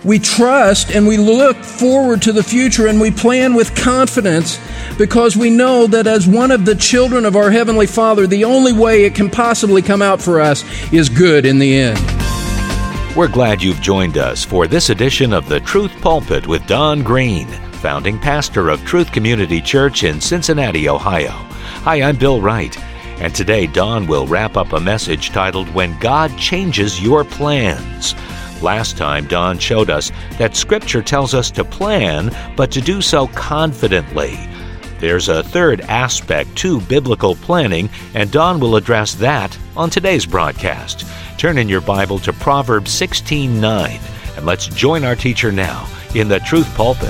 we trust and we look forward to the future and we plan with confidence because we know that as one of the children of our Heavenly Father, the only way it can possibly come out for us is good in the end. We're glad you've joined us for this edition of The Truth Pulpit with Don Green, founding pastor of Truth Community Church in Cincinnati, Ohio. Hi, I'm Bill Wright, and today Don will wrap up a message titled, When God Changes Your Plans. Last time, Don showed us that Scripture tells us to plan, but to do so confidently. There's a third aspect to biblical planning, and Don will address that on today's broadcast. Turn in your Bible to Proverbs 16:9, and let's join our teacher now in the Truth Pulpit.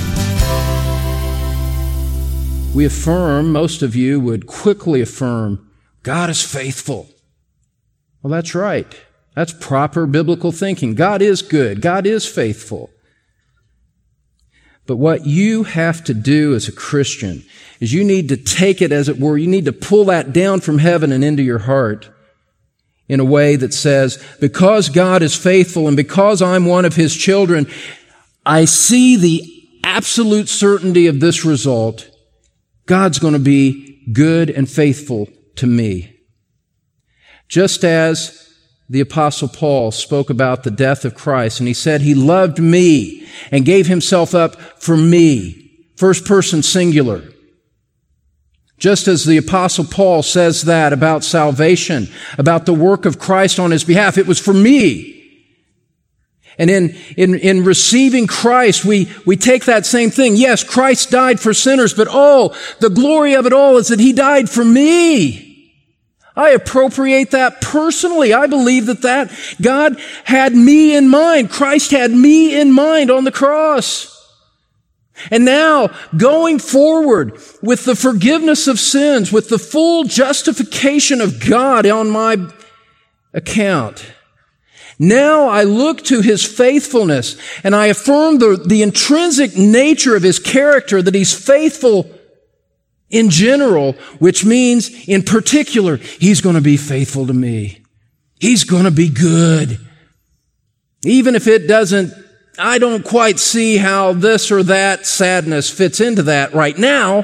We affirm, most of you would quickly affirm, God is faithful. Well, that's right. That's proper biblical thinking. God is good. God is faithful. But what you have to do as a Christian is you need to take it, as it were, you need to pull that down from heaven and into your heart in a way that says, because God is faithful and because I'm one of His children, I see the absolute certainty of this result. God's going to be good and faithful to me. Just as the Apostle Paul spoke about the death of Christ, and he said he loved me and gave himself up for me. First person singular. Just as the Apostle Paul says that about salvation, about the work of Christ on his behalf, it was for me. And in receiving Christ, we take that same thing. Yes, Christ died for sinners, but the glory of it all is that He died for me. I appropriate that personally. I believe that God had me in mind. Christ had me in mind on the cross. And now, going forward with the forgiveness of sins, with the full justification of God on my account, now I look to His faithfulness and I affirm the intrinsic nature of His character, that He's faithful in general, which means in particular, He's going to be faithful to me. He's going to be good. Even if I don't quite see how this or that sadness fits into that right now.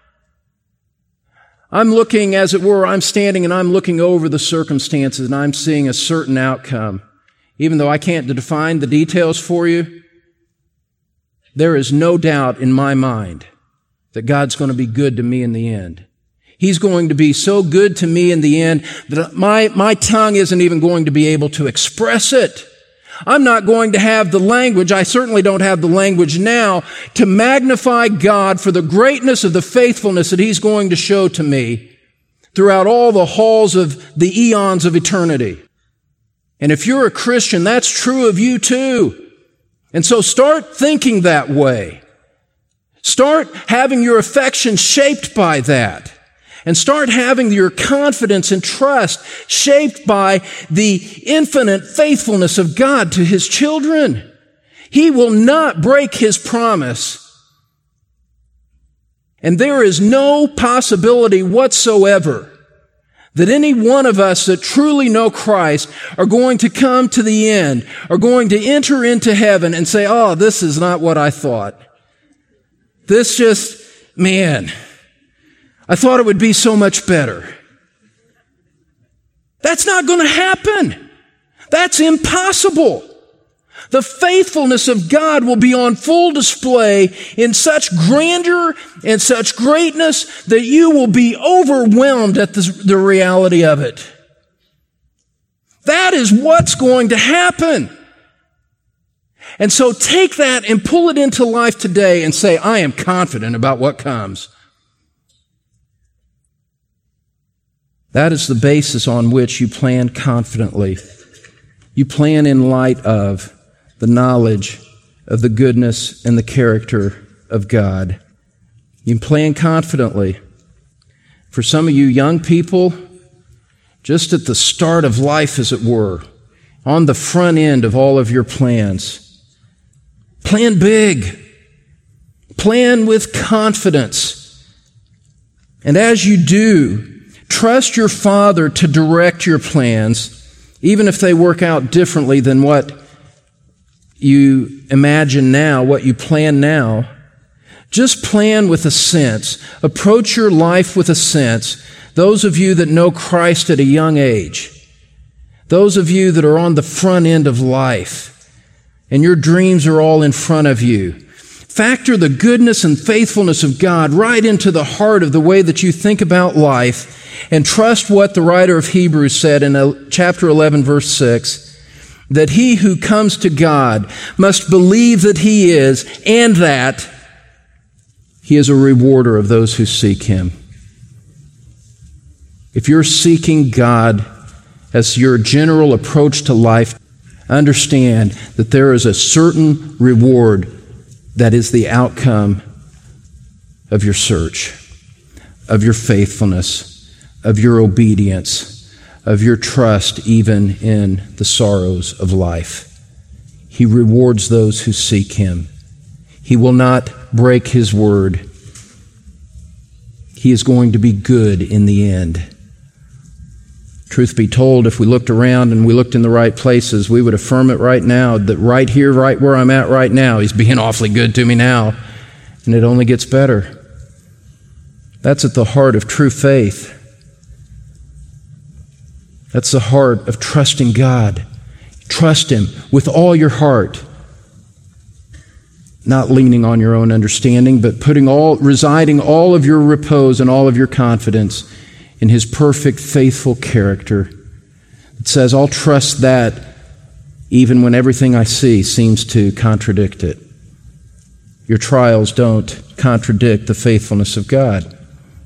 I'm looking, as it were, I'm standing and I'm looking over the circumstances and I'm seeing a certain outcome. Even though I can't define the details for you, there is no doubt in my mind that God's going to be good to me in the end. He's going to be so good to me in the end that my tongue isn't even going to be able to express it. I'm not going to have the language, I certainly don't have the language now, to magnify God for the greatness of the faithfulness that He's going to show to me throughout all the halls of the eons of eternity. And if you're a Christian, that's true of you too. And so start thinking that way. Start having your affection shaped by that. And start having your confidence and trust shaped by the infinite faithfulness of God to His children. He will not break His promise. And there is no possibility whatsoever that any one of us that truly know Christ are going to come to the end, are going to enter into heaven and say, this is not what I thought. I thought it would be so much better. That's not going to happen. That's impossible. The faithfulness of God will be on full display in such grandeur and such greatness that you will be overwhelmed at the reality of it. That is what's going to happen. And so take that and pull it into life today and say, I am confident about what comes. That is the basis on which you plan confidently. You plan in light of the knowledge of the goodness and the character of God. You plan confidently. For some of you young people, just at the start of life, as it were, on the front end of all of your plans, plan big. Plan with confidence. And as you do, trust your Father to direct your plans, even if they work out differently than what you imagine now, what you plan now, just plan with a sense. Approach your life with a sense. Those of you that know Christ at a young age, those of you that are on the front end of life, and your dreams are all in front of you, factor the goodness and faithfulness of God right into the heart of the way that you think about life, and trust what the writer of Hebrews said in chapter 11, verse 6, that he who comes to God must believe that He is, and that He is a rewarder of those who seek Him. If you're seeking God as your general approach to life, understand that there is a certain reward that is the outcome of your search, of your faithfulness, of your obedience, of your trust even in the sorrows of life. He rewards those who seek Him. He will not break His word. He is going to be good in the end. Truth be told, if we looked around and we looked in the right places, we would affirm it right now, that right here, right where I'm at right now, He's being awfully good to me now, and it only gets better. That's at the heart of true faith. That's the heart of trusting God. Trust Him with all your heart. Not leaning on your own understanding, but residing all of your repose and all of your confidence in His perfect, faithful character. It says, I'll trust that even when everything I see seems to contradict it. Your trials don't contradict the faithfulness of God.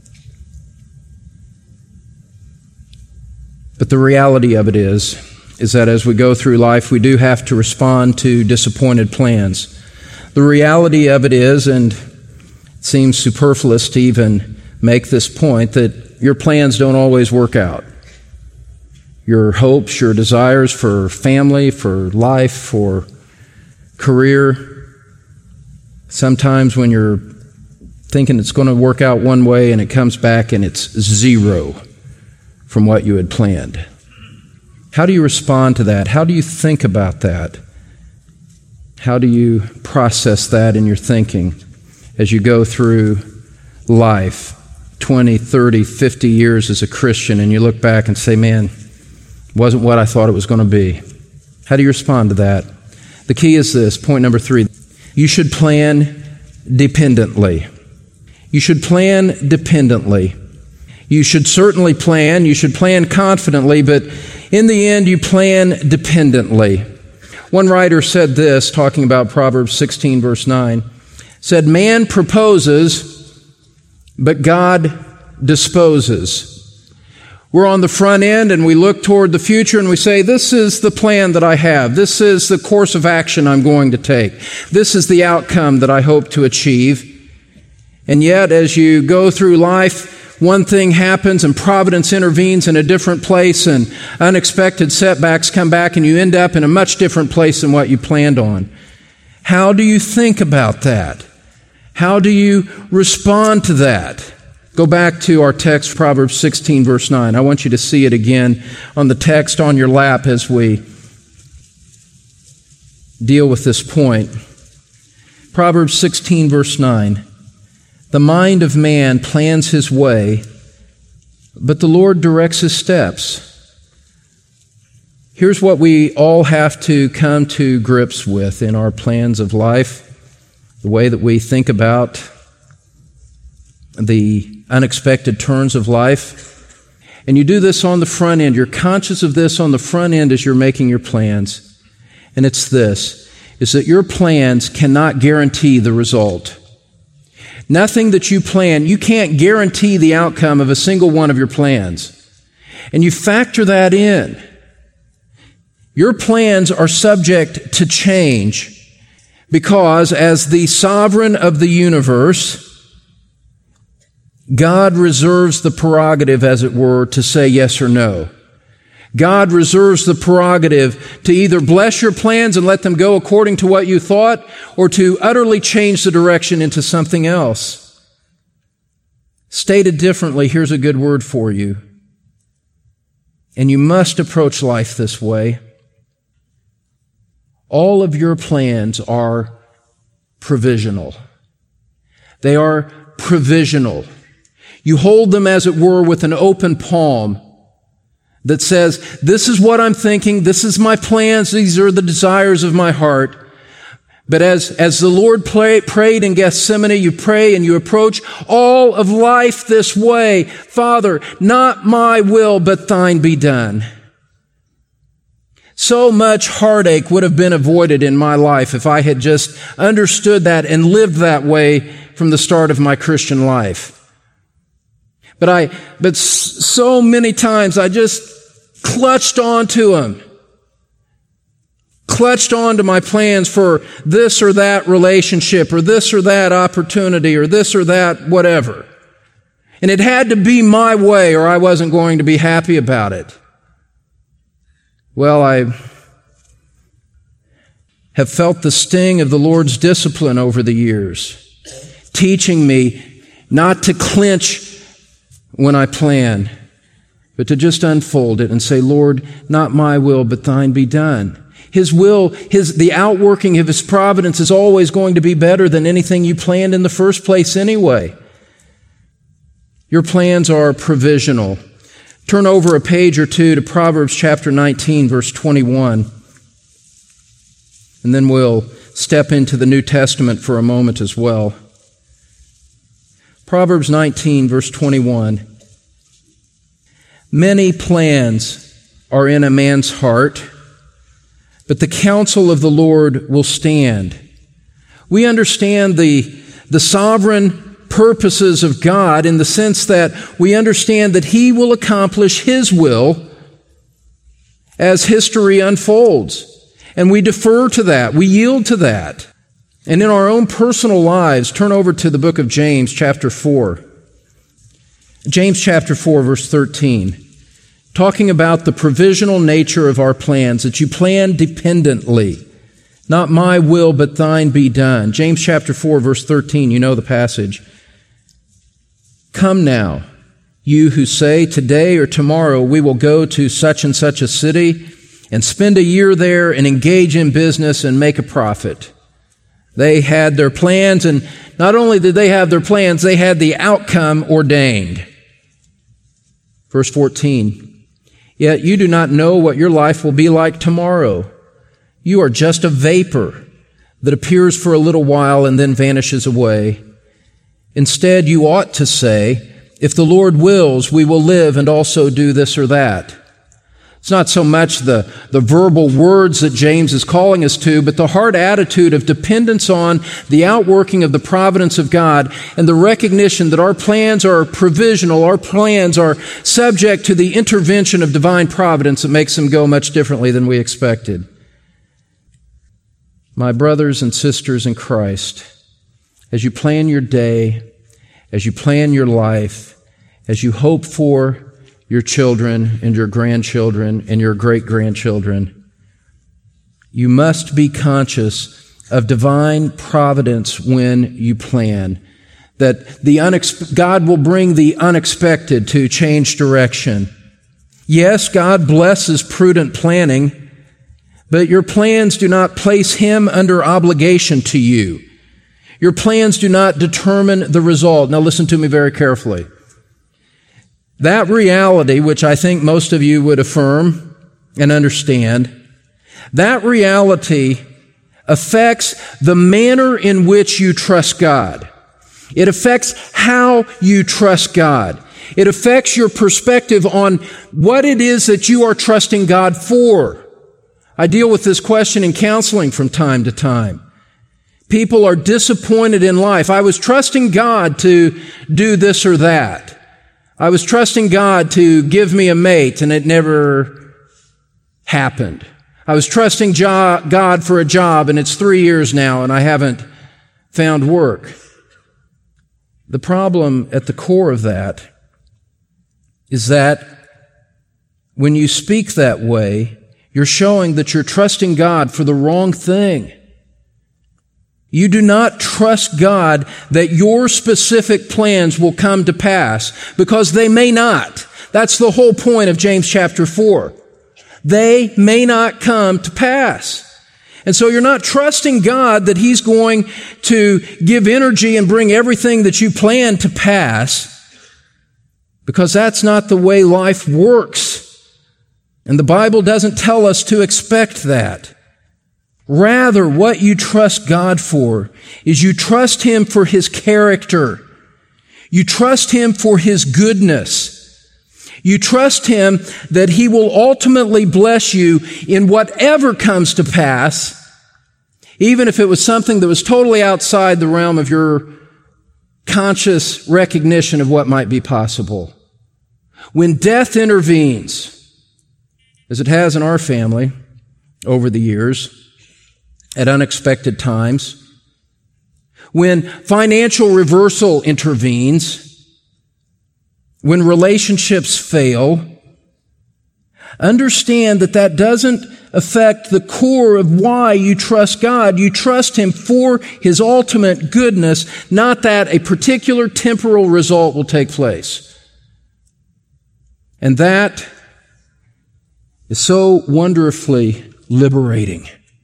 But the reality of it is that as we go through life, we do have to respond to disappointed plans. The reality of it is, and it seems superfluous to even make this point, that your plans don't always work out. Your hopes, your desires for family, for life, for career, sometimes when you're thinking it's going to work out one way and it comes back and it's zero from what you had planned. How do you respond to that? How do you think about that? How do you process that in your thinking as you go through life, 20, 30, 50 years as a Christian, and you look back and say, man, it wasn't what I thought it was going to be? How do you respond to that? The key is this, point number 3. You should plan dependently. You should plan dependently. You should certainly plan. You should plan confidently, but in the end, you plan dependently. One writer said this, talking about Proverbs 16, verse 9, said, man proposes, but God disposes. We're on the front end and we look toward the future and we say, this is the plan that I have. This is the course of action I'm going to take. This is the outcome that I hope to achieve. And yet, as you go through life, one thing happens and providence intervenes in a different place and unexpected setbacks come back and you end up in a much different place than what you planned on. How do you think about that? How do you respond to that? Go back to our text, Proverbs 16, verse 9. I want you to see it again on the text on your lap as we deal with this point. Proverbs 16, verse 9. The mind of man plans his way, but the Lord directs his steps. Here's what we all have to come to grips with in our plans of life, the way that we think about the unexpected turns of life. And you do this on the front end. You're conscious of this on the front end as you're making your plans. And it's this, is that your plans cannot guarantee the result. Nothing that you plan, you can't guarantee the outcome of a single one of your plans. And you factor that in. Your plans are subject to change because as the sovereign of the universe, God reserves the prerogative, as it were, to say yes or no. God reserves the prerogative to either bless your plans and let them go according to what you thought, or to utterly change the direction into something else. Stated differently, here's a good word for you. And you must approach life this way. All of your plans are provisional. They are provisional. You hold them, as it were, with an open palm that says, this is what I'm thinking, this is my plans, these are the desires of my heart. But as the Lord prayed in Gethsemane, you pray and you approach all of life this way. Father, not my will, but thine be done. So much heartache would have been avoided in my life if I had just understood that and lived that way from the start of my Christian life. But so many times I just clutched onto Him. Clutched onto my plans for this or that relationship or this or that opportunity or this or that whatever. And it had to be my way or I wasn't going to be happy about it. Well, I have felt the sting of the Lord's discipline over the years, teaching me not to clinch when I plan, but to just unfold it and say, Lord, not my will, but thine be done. His will, the outworking of His providence is always going to be better than anything you planned in the first place anyway. Your plans are provisional. Turn over a page or two to Proverbs chapter 19, verse 21. And then we'll step into the New Testament for a moment as well. Proverbs 19, verse 21. Many plans are in a man's heart, but the counsel of the Lord will stand. We understand the sovereign purposes of God in the sense that we understand that He will accomplish His will as history unfolds. And we defer to that. We yield to that. And in our own personal lives, turn over to the book of James, chapter 4. James chapter 4, verse 13. Talking about the provisional nature of our plans, that you plan dependently. Not my will, but thine be done. James chapter 4, verse 13, you know the passage. Come now, you who say, today or tomorrow we will go to such and such a city and spend a year there and engage in business and make a profit. They had their plans, and not only did they have their plans, they had the outcome ordained. Verse 14, yet you do not know what your life will be like tomorrow. You are just a vapor that appears for a little while and then vanishes away. Instead, you ought to say, if the Lord wills, we will live and also do this or that. It's not so much the verbal words that James is calling us to, but the heart attitude of dependence on the outworking of the providence of God and the recognition that our plans are provisional, our plans are subject to the intervention of divine providence that makes them go much differently than we expected. My brothers and sisters in Christ, as you plan your day, as you plan your life, as you hope for your children and your grandchildren and your great-grandchildren, you must be conscious of divine providence when you plan. That God will bring the unexpected to change direction. Yes, God blesses prudent planning, but your plans do not place Him under obligation to you. Your plans do not determine the result. Now listen to me very carefully. That reality, which I think most of you would affirm and understand, that reality affects the manner in which you trust God. It affects how you trust God. It affects your perspective on what it is that you are trusting God for. I deal with this question in counseling from time to time. People are disappointed in life. I was trusting God to do this or that. I was trusting God to give me a mate, and it never happened. I was trusting God for a job, and it's 3 years now, and I haven't found work. The problem at the core of that is that when you speak that way, you're showing that you're trusting God for the wrong thing. You do not trust God that your specific plans will come to pass, because they may not. That's the whole point of James chapter 4. They may not come to pass. And so you're not trusting God that He's going to give energy and bring everything that you plan to pass, because that's not the way life works. And the Bible doesn't tell us to expect that. Rather, what you trust God for is you trust Him for His character. You trust Him for His goodness. You trust Him that He will ultimately bless you in whatever comes to pass, even if it was something that was totally outside the realm of your conscious recognition of what might be possible. When death intervenes, as it has in our family over the years, at unexpected times, when financial reversal intervenes, when relationships fail, understand that that doesn't affect the core of why you trust God. You trust Him for His ultimate goodness, not that a particular temporal result will take place. And that is so wonderfully liberating,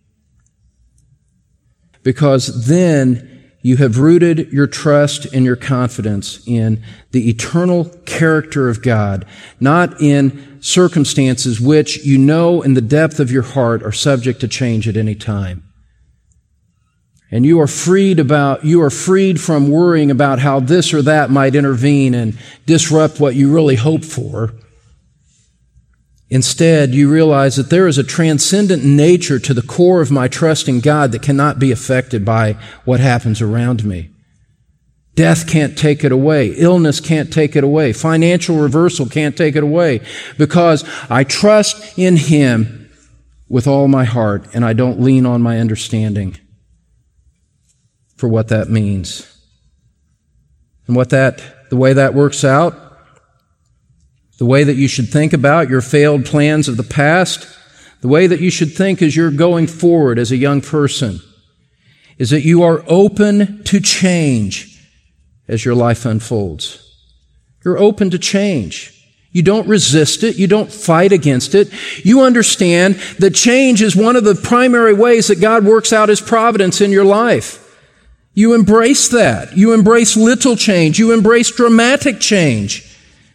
because then you have rooted your trust and your confidence in the eternal character of God, not in circumstances which you know in the depth of your heart are subject to change at any time. And you are freed from worrying about how this or that might intervene and disrupt what you really hope for. Instead, you realize that there is a transcendent nature to the core of my trust in God that cannot be affected by what happens around me. Death can't take it away. Illness can't take it away. Financial reversal can't take it away, because I trust in Him with all my heart, and I don't lean on my understanding for what that means. And the way that works out, the way that you should think about your failed plans of the past, the way that you should think as you're going forward as a young person, is that you are open to change as your life unfolds. You're open to change. You don't resist it. You don't fight against it. You understand that change is one of the primary ways that God works out His providence in your life. You embrace that. You embrace little change. You embrace dramatic change.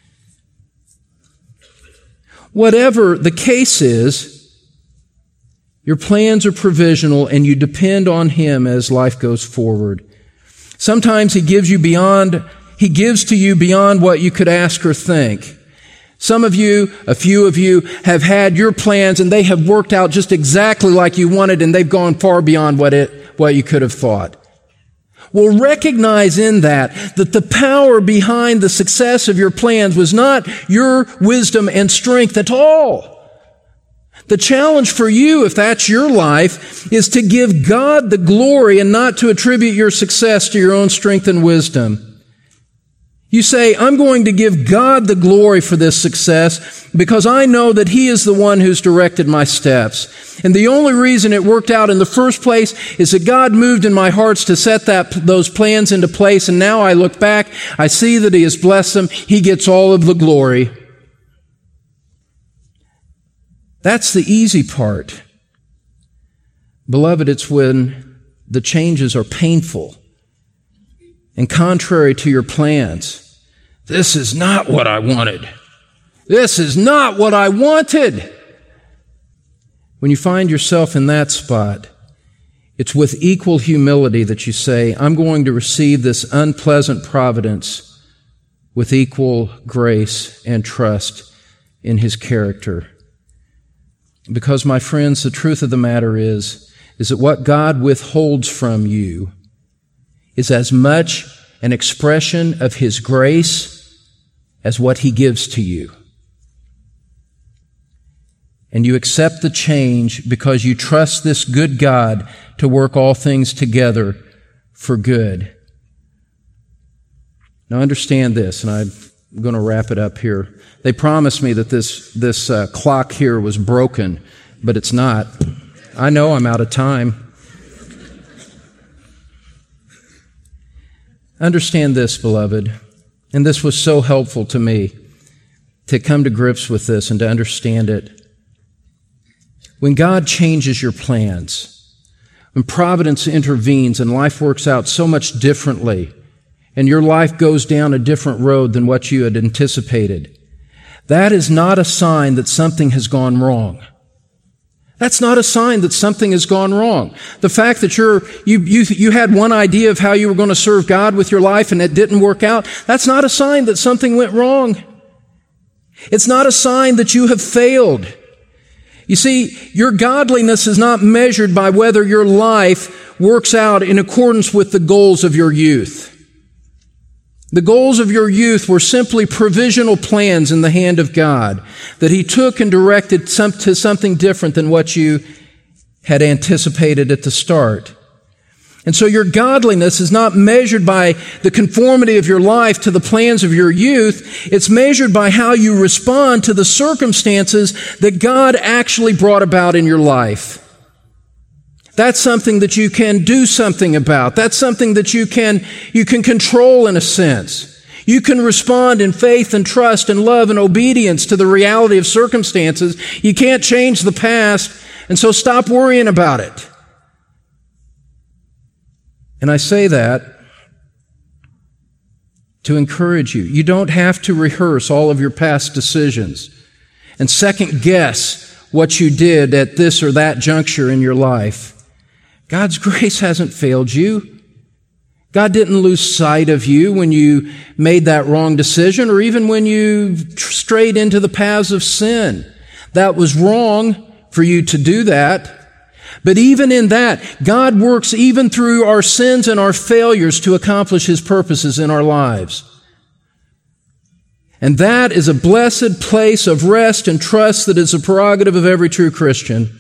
Whatever the case is, your plans are provisional and you depend on Him as life goes forward. Sometimes He gives to you beyond what you could ask or think. A few of you have had your plans and they have worked out just exactly like you wanted, and they've gone far beyond what you could have thought. Well, recognize in that the power behind the success of your plans was not your wisdom and strength at all. The challenge for you, if that's your life, is to give God the glory and not to attribute your success to your own strength and wisdom. You say, I'm going to give God the glory for this success because I know that He is the one who's directed my steps. And the only reason it worked out in the first place is that God moved in my hearts to set those plans into place. And now I look back, I see that He has blessed them. He gets all of the glory. That's the easy part. Beloved, it's when the changes are painful and contrary to your plans. This is not what I wanted. This is not what I wanted. When you find yourself in that spot, it's with equal humility that you say, I'm going to receive this unpleasant providence with equal grace and trust in His character. Because, my friends, the truth of the matter is that what God withholds from you is as much an expression of His grace as what He gives to you. And you accept the change because you trust this good God to work all things together for good. Now understand this, and I'm going to wrap it up here. They promised me that this clock here was broken, but it's not. I know I'm out of time. Understand this, beloved, and this was so helpful to me to come to grips with this and to understand it. When God changes your plans, when providence intervenes and life works out so much differently, and your life goes down a different road than what you had anticipated, that is not a sign that something has gone wrong. That's not a sign that something has gone wrong. The fact that you had one idea of how you were going to serve God with your life and it didn't work out, that's not a sign that something went wrong. It's not a sign that you have failed. You see, your godliness is not measured by whether your life works out in accordance with the goals of your youth. The goals of your youth were simply provisional plans in the hand of God that He took and directed to something different than what you had anticipated at the start. And so your godliness is not measured by the conformity of your life to the plans of your youth. It's measured by how you respond to the circumstances that God actually brought about in your life. That's something that you can do something about. That's something that you can control in a sense. You can respond in faith and trust and love and obedience to the reality of circumstances. You can't change the past, and so stop worrying about it. And I say that to encourage you. You don't have to rehearse all of your past decisions and second guess what you did at this or that juncture in your life. God's grace hasn't failed you. God didn't lose sight of you when you made that wrong decision or even when you strayed into the paths of sin. That was wrong for you to do that. But even in that, God works even through our sins and our failures to accomplish His purposes in our lives. And that is a blessed place of rest and trust that is a prerogative of every true Christian.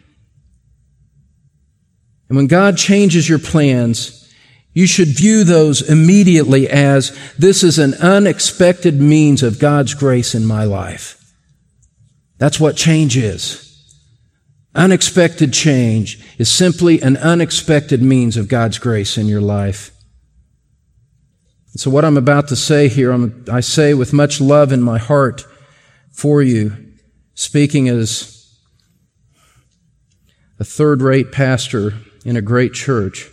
And when God changes your plans, you should view those immediately as this is an unexpected means of God's grace in my life. That's what change is. Unexpected change is simply an unexpected means of God's grace in your life. And so what I'm about to say here, I say with much love in my heart for you, speaking as a third-rate pastor in a great church.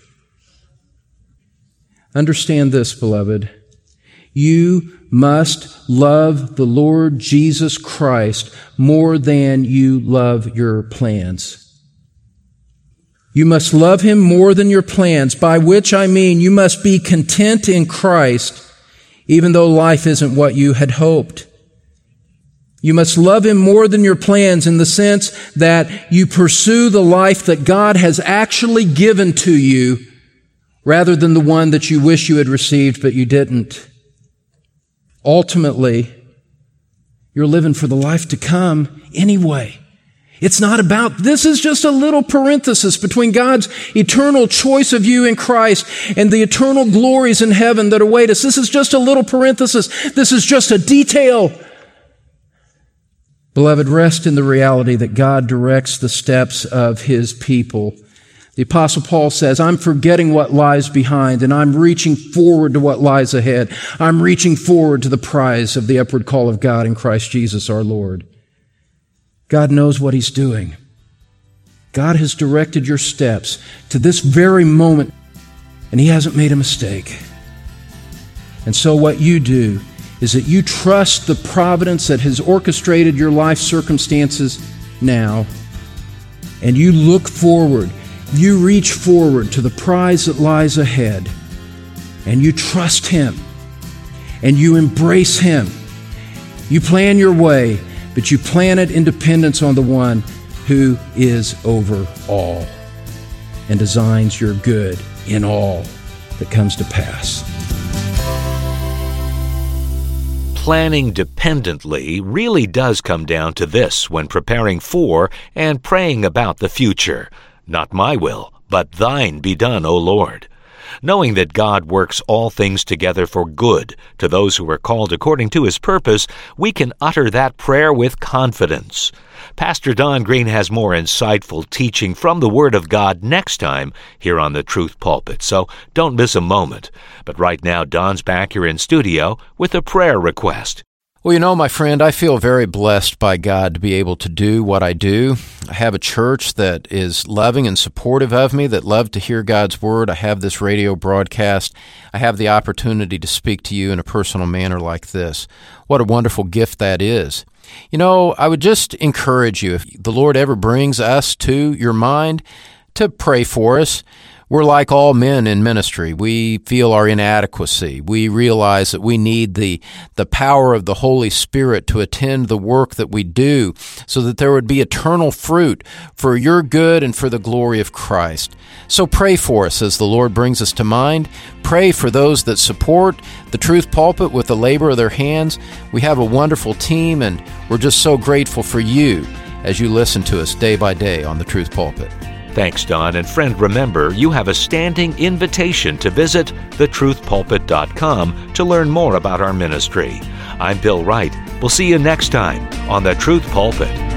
Understand this, beloved. You must love the Lord Jesus Christ more than you love your plans. You must love Him more than your plans, by which I mean you must be content in Christ, even though life isn't what you had hoped. You must love Him more than your plans in the sense that you pursue the life that God has actually given to you rather than the one that you wish you had received but you didn't. Ultimately, you're living for the life to come anyway. It's not about, this is just a little parenthesis between God's eternal choice of you in Christ and the eternal glories in heaven that await us. This is just a little parenthesis. This is just a detail. Beloved, rest in the reality that God directs the steps of His people. The Apostle Paul says, I'm forgetting what lies behind and I'm reaching forward to what lies ahead. I'm reaching forward to the prize of the upward call of God in Christ Jesus our Lord. God knows what He's doing. God has directed your steps to this very moment, and He hasn't made a mistake. And so what you do is that you trust the providence that has orchestrated your life circumstances now, and you look forward. You reach forward to the prize that lies ahead, and you trust Him, and you embrace Him. You plan your way, but you plan it in dependence on the one who is over all and designs your good in all that comes to pass. Planning dependently really does come down to this when preparing for and praying about the future. Not my will, but Thine be done, O Lord. Knowing that God works all things together for good to those who are called according to His purpose, we can utter that prayer with confidence. Pastor Don Green has more insightful teaching from the Word of God next time here on the Truth Pulpit, so don't miss a moment. But right now, Don's back here in studio with a prayer request. Well, you know, my friend, I feel very blessed by God to be able to do what I do. I have a church that is loving and supportive of me, that love to hear God's Word. I have this radio broadcast. I have the opportunity to speak to you in a personal manner like this. What a wonderful gift that is. You know, I would just encourage you, if the Lord ever brings us to your mind, to pray for us. We're like all men in ministry. We feel our inadequacy. We realize that we need the power of the Holy Spirit to attend the work that we do so that there would be eternal fruit for your good and for the glory of Christ. So pray for us as the Lord brings us to mind. Pray for those that support the Truth Pulpit with the labor of their hands. We have a wonderful team, and we're just so grateful for you as you listen to us day by day on the Truth Pulpit. Thanks, Don. And friend, remember, you have a standing invitation to visit thetruthpulpit.com to learn more about our ministry. I'm Bill Wright. We'll see you next time on The Truth Pulpit.